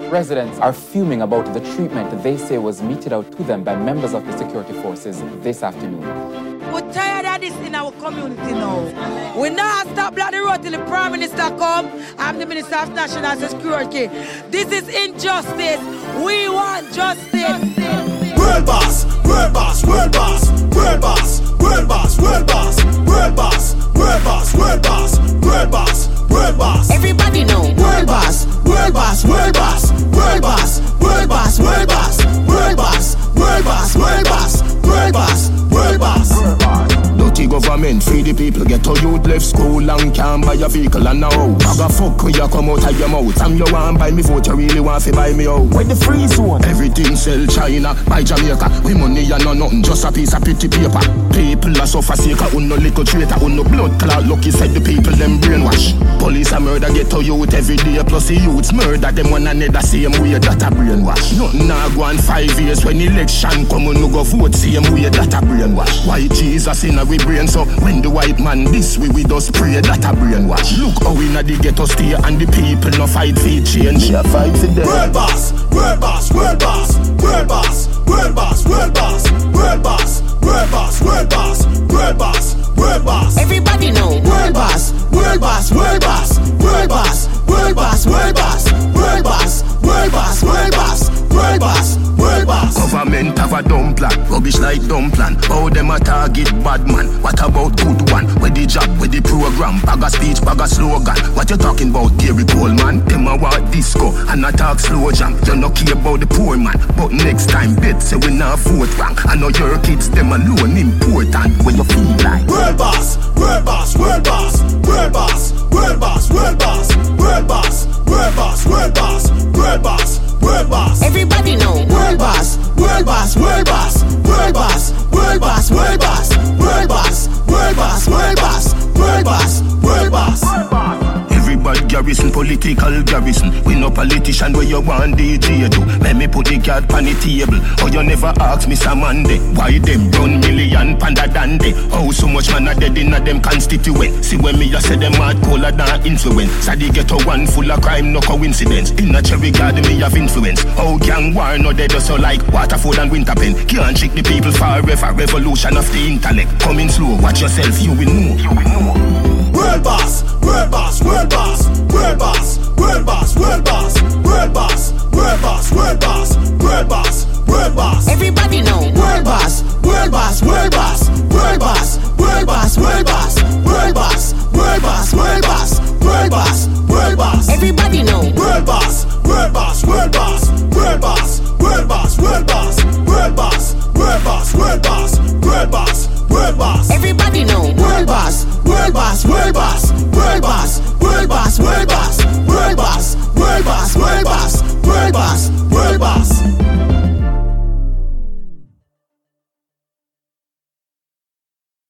Residents are fuming about the treatment they say was meted out to them by members of the security forces this afternoon. We're tired of this in our community now. We now stop bloody road till the Prime Minister come. I'm the Minister of National Security. This is injustice. We want justice. World boss, world boss, world boss, world boss, world boss, world boss, world boss, world boss, world boss, world boss, world boss. Everybody know world boss, world boss, world boss, world boss, world boss, world boss, world boss, world boss, world boss, world boss, world boss. Dirty government, free the people. Get to youth left school and can't buy a vehicle and a house. Bag a fuck when you come out of your mouth. And you want buy me vote, you really want to buy me out. With the free zone, everything sell China, buy Jamaica. We money and no nothing, just a piece of pretty paper. People are suffer sick, on no little traitor, on no blood clot. Lucky said the people them brainwash. Police a murder get to youth every day. Plus the youths murder them one another same way that a brainwash. Nothing now go on 5 years when election come on no go vote same way that a brainwash. Why Jesus in a we brain so when the white man this we just pray that a brainwash. Look how we na the ghetto stay and the people no fight for change. Yeah, fight for them. World boss, world boss, world boss, world boss, world boss, world boss, world boss, world boss, world boss, world boss, world boss. Everybody know world boss, world boss, world boss, world boss, world boss, world boss, world boss, world boss, world boss, world boss, world boss. Government have a dumb plan, rubbish like dumb plan. How them a target bad man? What about good one? Where the job, where the program? Bag a speech, bag a slogan. What you talking about, Gary Coleman? Them a want disco and a talk slow jam. You no care about the poor man, but next time bet say we not vote wrong. I know your kids them alone important when you feel like world boss, world boss, world boss, world boss, world boss, world boss, world boss, world boss, world boss, world boss, world boss. Everybody know world boss, world boss, world boss, world boss, world boss, world boss, world boss, world boss, world boss, world boss, world boss. Everybody garrison, political garrison. We no politician where you want DJ to. Let me put the card on the table. Or you never ask Mr. Monday why them run million panda dande. How so much man are dead in a them constituent. See when me just say them mad colder than influence. So they get a one full of crime, no coincidence. In a cherry garden me have influence. How can war no dead so like Waterford and Winterpen. Can't trick the people forever. Revolution of the intellect. Coming slow, watch yourself, you will know. You will know. World boss, world boss, world boss, world boss, world boss, world boss, world boss, world boss, world boss, world boss, world boss. Everybody know world boss, world boss, world boss, world boss, world boss, world boss, world boss, world boss, world boss, world boss, world boss. Everybody know world